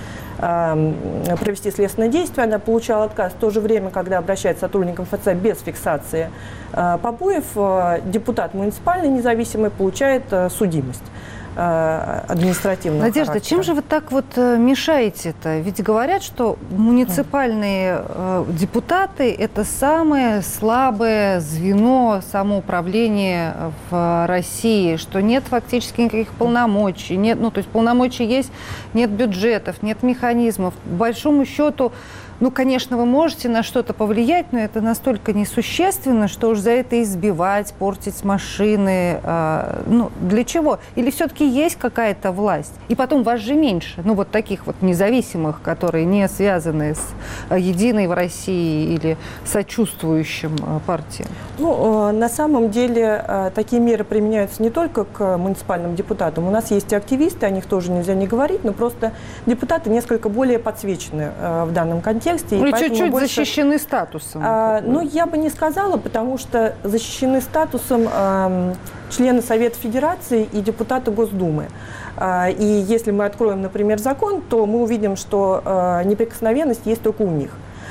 провести следственное действие, она получала отказ. В то же время, когда обращается сотрудник МФЦ без фиксации побоев, депутат муниципальный независимый получает судимость административного Надежда, характера. чем же вы так вот мешаете-то? Ведь говорят, что муниципальные депутаты – это самое слабое звено самоуправления в России, что нет фактически никаких полномочий, нет, ну, то есть полномочий есть, нет бюджетов, нет механизмов. По большому счету, ну, конечно, вы можете на что-то повлиять, но это настолько несущественно, что уж за это избивать, портить машины. Ну, для чего? Или все-таки есть какая-то власть? И потом вас же меньше, ну, вот таких вот независимых, которые не связаны с «Единой в России» или сочувствующим партиям. Ну, на самом деле, такие меры применяются не только к муниципальным депутатам. У нас есть и активисты, о них тоже нельзя не говорить, но просто депутаты несколько более подсвечены в данном контексте. Ну, чуть-чуть защищены статусом. Ну, я бы не сказала, потому что защищены статусом члены Совета Федерации и депутаты Госдумы. И если мы откроем, например, закон, то мы увидим, что неприкосновенность есть только у них.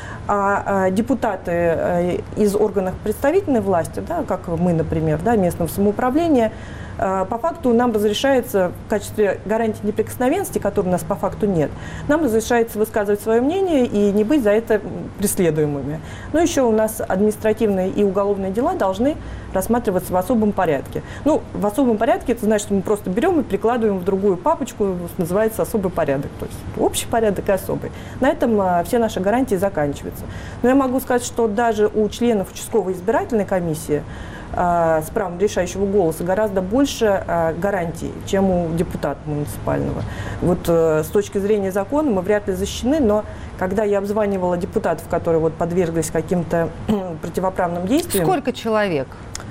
А депутаты из органов представительной власти, да, как мы, например, да, местного самоуправления, по факту нам разрешается в качестве гарантии неприкосновенности, которой у нас по факту нет, нам разрешается высказывать свое мнение и не быть за это преследуемыми. Но еще у нас административные и уголовные дела должны рассматриваться в особом порядке. Ну, в особом порядке это значит, что мы просто берем и прикладываем в другую папочку, называется особый порядок. То есть общий порядок и особый. На этом все наши гарантии заканчиваются. Но я могу сказать, что даже у членов участковой избирательной комиссии с правом решающего голоса гораздо больше гарантий, чем у депутата муниципального. Вот с точки зрения закона мы вряд ли защищены, но когда я обзванивала депутатов, которые вот подверглись каким-то противоправным действиям... Сколько человек?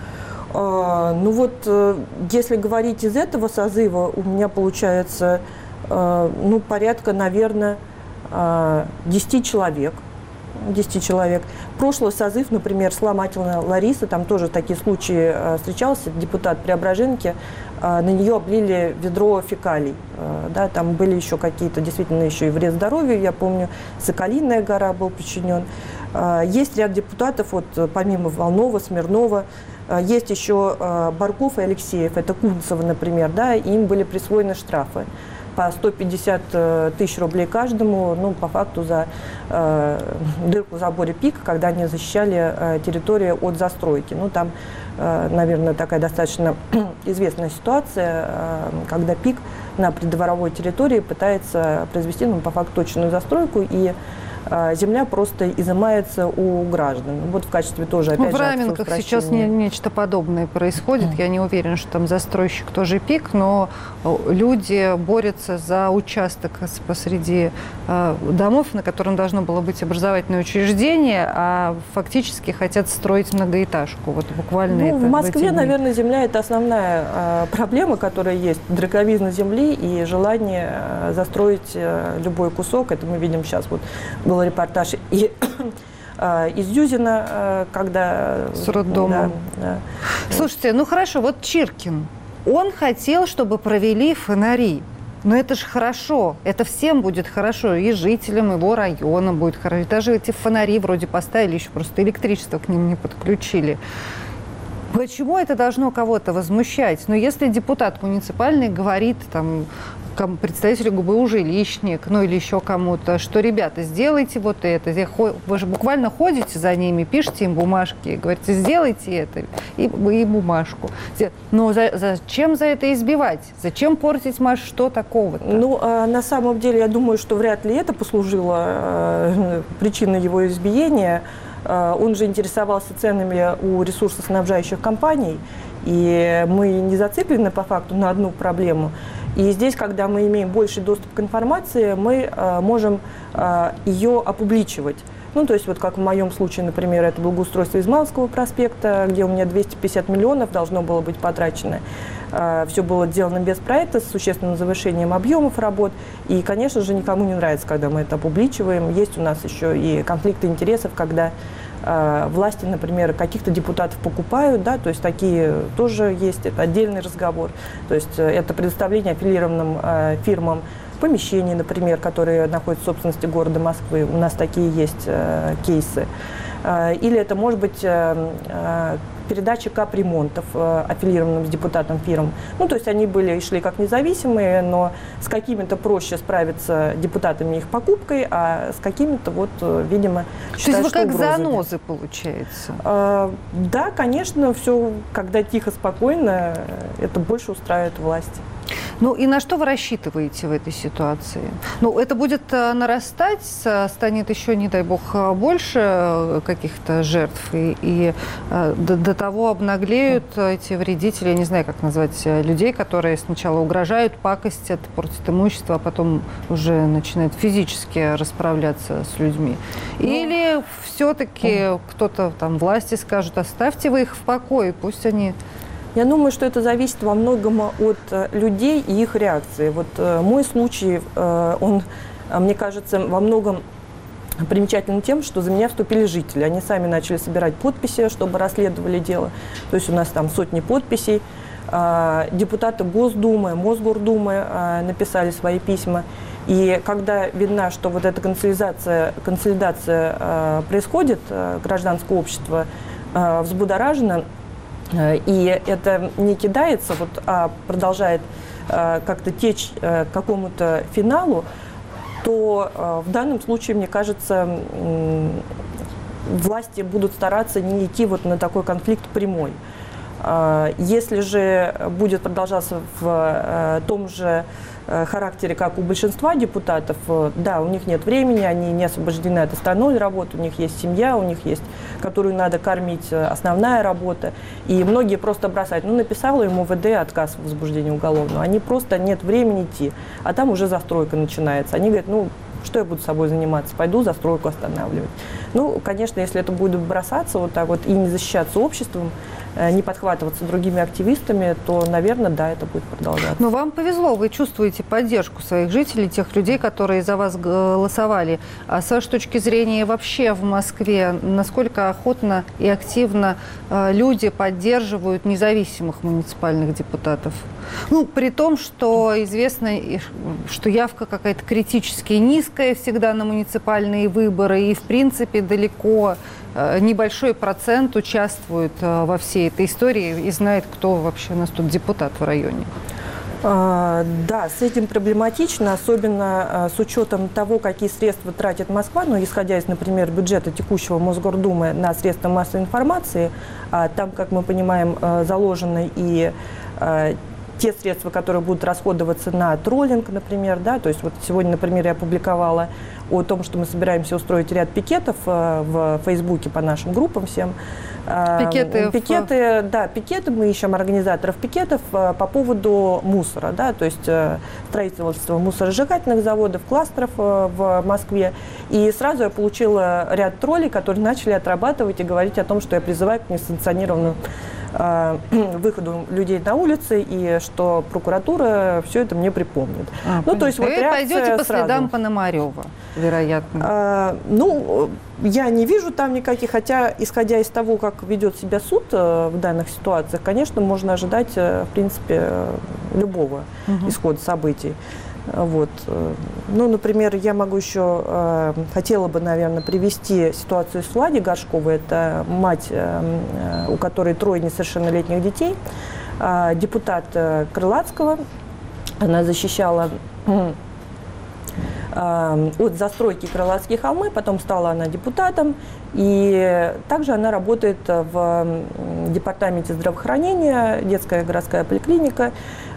Ну вот, если говорить из этого созыва, у меня получается, ну, порядка, наверное, 10 человек. 10 человек. Прошлый созыв, например, Сломатина Лариса, там тоже такие случаи встречался, депутат Преображенки, на нее облили ведро фекалий. Да, там были еще какие-то, действительно, еще и вред здоровью, я помню, Соколиная гора был причинен. Есть ряд депутатов, вот, помимо Волнова, Смирнова, есть еще Барков и Алексеев, это Кунцева, например, да, им были присвоены штрафы по 150 тысяч рублей каждому, ну, по факту за дырку в заборе ПИК, когда они защищали территорию от застройки. Ну, там наверное, такая достаточно известная ситуация, когда ПИК на придворовой территории пытается произвести, по факту, точную застройку, и земля просто изымается у граждан. Вот в качестве тоже, опять же, в Раменках сейчас нечто подобное происходит. Я не уверена, что там застройщик тоже ПИК, но люди борются за участок посреди домов, на котором должно было быть образовательное учреждение, а фактически хотят строить многоэтажку. Вот буквально в Москве, наверное, земля – это основная проблема, которая есть. Драковизна земли и желание застроить любой кусок. Это мы видим сейчас. Вот был репортаж и из Зюзина, когда... С роддомом. Да. Слушайте, хорошо, вот Чиркин, он хотел, чтобы провели фонари. Но это же хорошо, это всем будет хорошо, и жителям его района будет хорошо. Даже эти фонари вроде поставили, еще просто электричество к ним не подключили. Почему это должно кого-то возмущать? Но если депутат муниципальный говорит представителю ГБУ жилищник, или еще кому-то, что, ребята, сделайте вот это. Вы же буквально ходите за ними, пишите им бумажки, говорите, сделайте это, и бумажку. Но зачем за это избивать? Зачем портить что такого-то? На самом деле, я думаю, что вряд ли это послужило причиной его избиения. Он же интересовался ценами у ресурсоснабжающих компаний, и мы не зациклены по факту на одну проблему. И здесь, когда мы имеем больший доступ к информации, мы можем ее опубличивать. То есть, как в моем случае, например, это благоустройство Измайловского проспекта, где у меня 250 миллионов должно было быть потрачено. Все было сделано без проекта, с существенным завышением объемов работ. И, конечно же, никому не нравится, когда мы это опубличиваем. Есть у нас еще и конфликты интересов, когда власти, например, каких-то депутатов покупают, то есть такие тоже есть, это отдельный разговор. То есть это предоставление аффилированным фирмам помещений, например, которые находятся в собственности города Москвы. У нас такие есть кейсы. Или это может быть передача капремонтов аффилированным с депутатом фирм. То есть они шли как независимые, но с какими-то проще справиться депутатами их покупкой, а с какими-то, видимо, считают, что то есть вы как угрозами. занозы, получается? Да, конечно, все, когда тихо, спокойно, это больше устраивает власти. И на что вы рассчитываете в этой ситуации? Это будет нарастать, станет еще, не дай бог, больше каких-то жертв, и до того обнаглеют эти вредители, я не знаю, как назвать, людей, которые сначала угрожают, пакостят, портят имущество, а потом уже начинают физически расправляться с людьми. Или все-таки кто-то власти скажут, оставьте вы их в покое, пусть они... Я думаю, что это зависит во многом от людей и их реакции. Мой случай, он, мне кажется, во многом примечателен тем, что за меня вступили жители. Они сами начали собирать подписи, чтобы расследовали дело. То есть у нас там сотни подписей. Депутаты Госдумы, Мосгордумы написали свои письма. И когда видно, что эта консолидация происходит, гражданское общество взбудоражено, и это не кидается, а продолжает как-то течь к какому-то финалу, то в данном случае, мне кажется, власти будут стараться не идти на такой конфликт прямой. Если же будет продолжаться в том же характере, как у большинства депутатов, да, у них нет времени, они не освобождены от остальной работы, у них есть семья, у них есть, которую надо кормить, основная работа, и многие просто бросают. Написала ему МВД отказ в возбуждении уголовного, они просто нет времени идти, а там уже застройка начинается. Они говорят, что я буду собой заниматься, пойду застройку останавливать. Конечно, если это будет бросаться и не защищаться обществом, не подхватываться другими активистами, то, наверное, да, это будет продолжаться. Но вам повезло, вы чувствуете поддержку своих жителей, тех людей, которые за вас голосовали. А с вашей точки зрения вообще в Москве, насколько охотно и активно люди поддерживают независимых муниципальных депутатов? При том, что известно, что явка какая-то критически низкая всегда на муниципальные выборы, и, в принципе, далеко небольшой процент участвует во всей этой истории и знает, кто вообще у нас тут депутат в районе. Да, с этим проблематично, особенно с учетом того, какие средства тратит Москва, ну, исходя из, например, бюджета текущего Мосгордумы на средства массовой информации, там, как мы понимаем, заложены и те средства, которые будут расходоваться на троллинг, например, да, то есть вот сегодня, например, я опубликовала о том, что мы собираемся устроить ряд пикетов в Фейсбуке по нашим группам всем. Пикеты, мы ищем организаторов пикетов по поводу мусора, да, то есть строительство мусоросжигательных заводов, кластеров в Москве. И сразу я получила ряд троллей, которые начали отрабатывать и говорить о том, что я призываю к несанкционированному выходу людей на улицы, и что прокуратура все это мне припомнит. То есть вот вы пойдете по следам Пономарева, вероятно? Я не вижу там никаких, хотя, исходя из того, как ведет себя суд в данных ситуациях, конечно, можно ожидать, в принципе, любого исхода событий. Вот. Например, я могу еще, хотела бы, наверное, привести ситуацию с Владей Горшковой. Это мать, у которой 3 несовершеннолетних детей, депутат Крылатского. Она защищала от застройки Крылатские холмы, потом стала она депутатом, и также она работает в департаменте здравоохранения, детская городская поликлиника.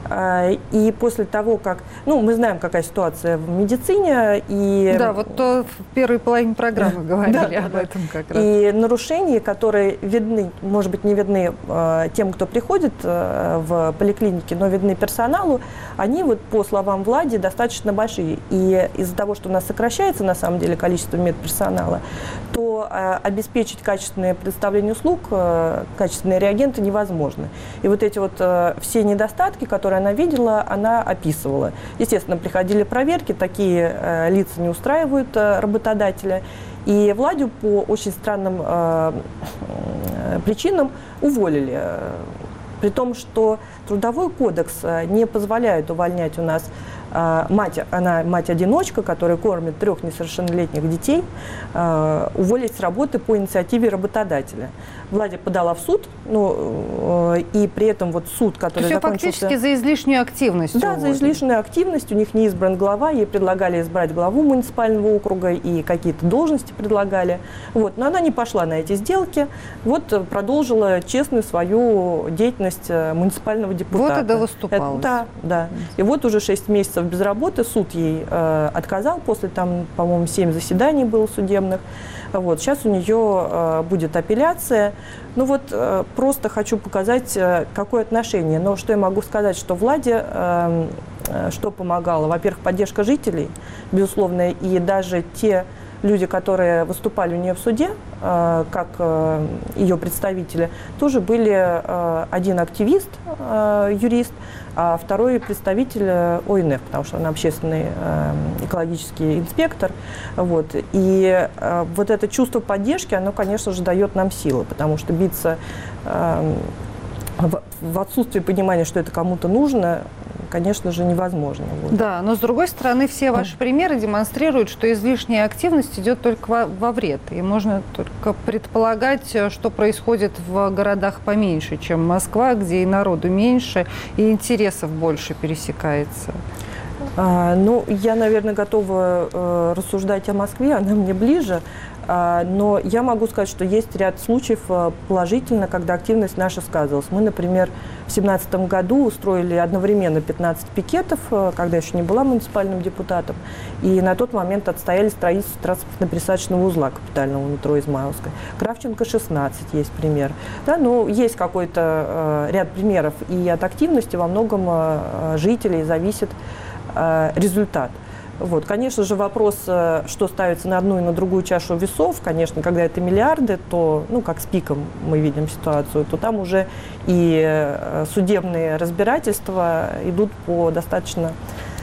И после того, как... мы знаем, какая ситуация в медицине. И... Да, вот в первой половине программы говорили об этом как раз. И нарушения, которые видны, может быть, не видны тем, кто приходит в поликлинике, но видны персоналу, они, вот по словам Влади, достаточно большие. И из-за того, что у нас сокращается, на самом деле, количество медперсонала, то обеспечить качественное предоставление услуг, качественные реагенты невозможно. И вот эти вот все недостатки, которые она видела, она описывала. Естественно, приходили проверки, такие лица не устраивают работодателя. И Владю по очень странным причинам уволили. При том, что Трудовой кодекс не позволяет увольнять у нас мать, она мать-одиночка, которая кормит 3 несовершеннолетних детей, уволить с работы по инициативе работодателя. Владя подала в суд, и при этом вот суд, который закончился... фактически за излишнюю активность. Да, за излишнюю активность. У них не избран глава, ей предлагали избрать главу муниципального округа и какие-то должности предлагали. Вот. Но она не пошла на эти сделки, вот продолжила честную свою деятельность муниципального депутата. Вот и довыступалась. Да. И вот уже 6 месяцев без работы, суд ей отказал, после там, по-моему, 7 заседаний было судебных. Вот. Сейчас у нее будет апелляция. Просто хочу показать, какое отношение. Но что я могу сказать, что Владе что помогало? Во-первых, поддержка жителей, безусловно, и даже те люди, которые выступали у нее в суде, как ее представители, тоже были один активист, юрист, а второй представитель ОНФ, потому что она общественный экологический инспектор. Вот. И вот это чувство поддержки, оно, конечно же, дает нам силы, потому что биться в отсутствии понимания, что это кому-то нужно, конечно же, невозможно. Вот. Да, но с другой стороны, все ваши примеры демонстрируют, что излишняя активность идет только во вред. И можно только предполагать, что происходит в городах поменьше, чем Москва, где и народу меньше, и интересов больше пересекается. Я, наверное, готова рассуждать о Москве, она мне ближе. Но я могу сказать, что есть ряд случаев положительно, когда активность наша сказывалась. Мы, например, в 2017 году устроили одновременно 15 пикетов, когда еще не была муниципальным депутатом, и на тот момент отстояли строительство транспортно-пересадочного узла капитального метро Измайловское. Кравченко 16 есть пример. Да, но есть какой-то ряд примеров, и от активности во многом жителей зависит результат. Вот. Конечно же, вопрос, что ставится на одну и на другую чашу весов, конечно, когда это миллиарды, то, как с ПИКом мы видим ситуацию, то там уже и судебные разбирательства идут по достаточно...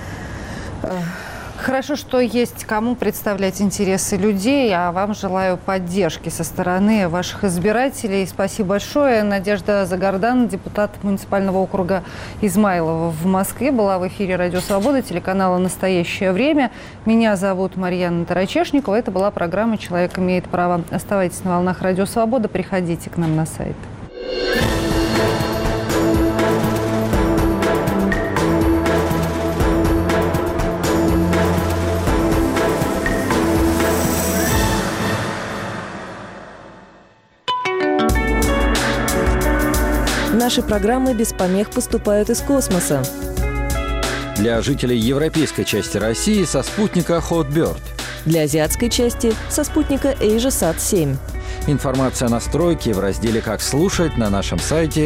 Хорошо, что есть кому представлять интересы людей, а вам желаю поддержки со стороны ваших избирателей. Спасибо большое. Надежда Загардан, депутат муниципального округа Измайлово в Москве, была в эфире «Радио Свобода», телеканала «Настоящее время». Меня зовут Марьяна Тарачешникова. Это была программа «Человек имеет право». Оставайтесь на волнах «Радио Свобода», приходите к нам на сайт. Наши программы без помех поступают из космоса. Для жителей европейской части России со спутника Hotbird. Для азиатской части со спутника AsiaSat-7. Информация о настройке в разделе «Как слушать» на нашем сайте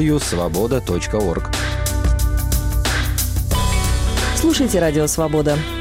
www.svoboda.org. Слушайте «Радио Свобода».